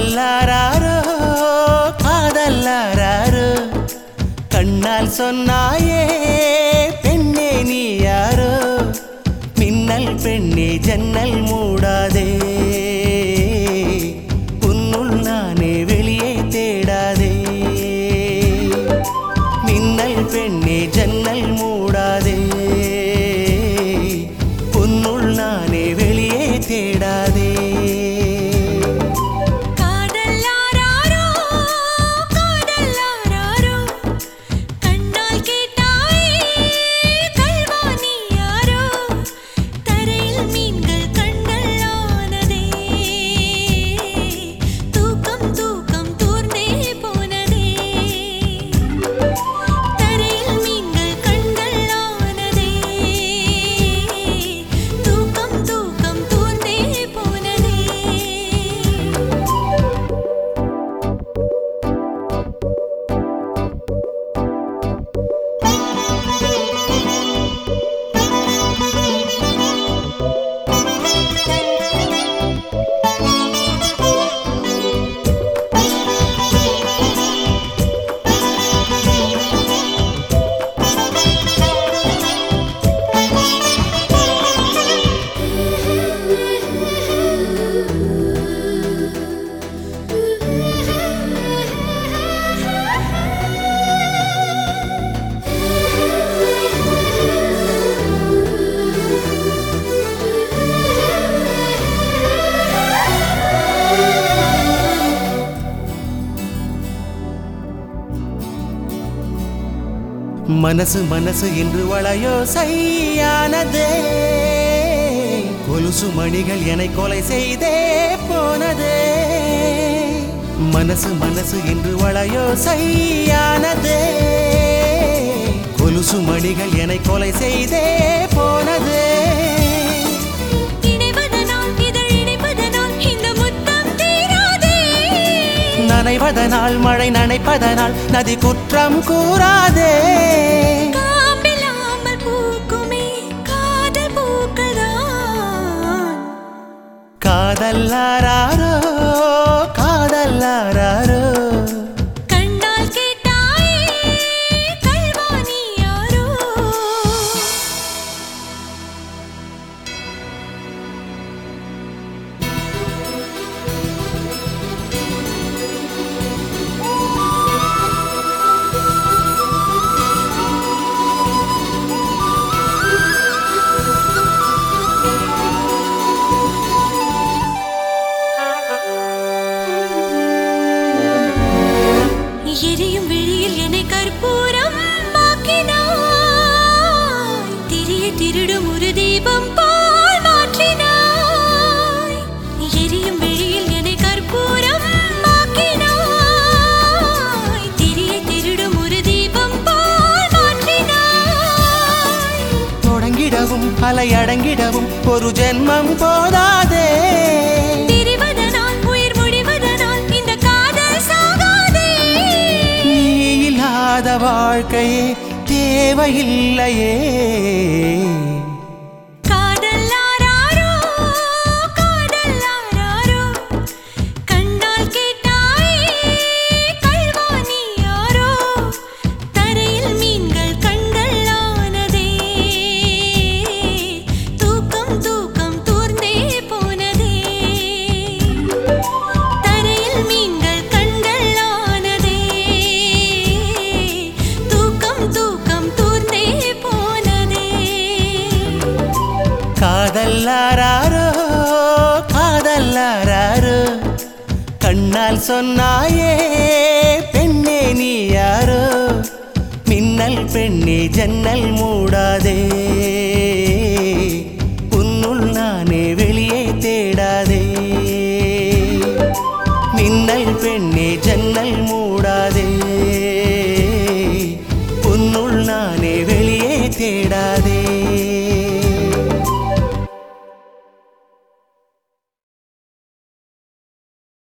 காதல்லாரோ காதல்லாரோ கண்ணால் சொன்னாயே பெண்ணே நீ யாரோ மின்னல் பெண்ணே ஜன்னல் மூடாதே உன்னுள் நானே வெளியே தேடாதே மின்னல் பெண்ணே ஜன்னல் மூடாதே உன்னுள் நானே வெளியே தேடாதே மனசு மனசு என்று வளையோசையானதே கொலுசு மணிகள் என்னை கொலை செய்தே போனதே மனசு மனசு என்று வளையோசையானதே கொலுசு மணிகள் என்னை கொலை செய்தே போனதே நனைவதனால் மழை நனைப்பதனால் நதி குற்றம் கூறாதே காம்பில்லாமல் பூக்குமே காதல் பூக்கள்தான் காதல்லாரோ காதல்லாரோ கண்ணால் கேட்டாயே கல்வாணி யாரோ எரியும் விழியில் என்னை கற்பூரம் ஆக்கினாய் திரிய திருடும் ஒரு தீபம் போல் மாற்றினாய் எரியும் விழியில் என்னை கற்பூரம் ஆக்கினாய் திரிய திருடும் ஒரு தீபம் போல் மாற்றினாய் தொடங்கிடவும் அலை அடங்கிடவும் ஒரு ஜென்மம் போதாதே வாழ்க்கையே தேவையில்லையே காதல்லாரோ காதல்லாரோ கண்ணால் கேட்டாயே கல்வாணி யாரோ தரையில் மீன்கள் கண்கள் ஆனதே தூக்கம் தூக்கம் தூர்ந்தே போனதே தரையில் மீன்கள் கண்கள் ஆனதே தூக்கம் தூர்ந்தே போனதே காதல்லாரோ காதல்லாரோ கண்ணால் சொன்னாயே பெண்ணே நீ யாரோ மின்னல் பெண்ணே ஜன்னல் மூடாதே உன்னுள் நானே வெளியே தேடாதே மின்னல் பெண்ணே ஜன்னல் மூடாதே உன்னுள் நானே வெளியே தேடாதே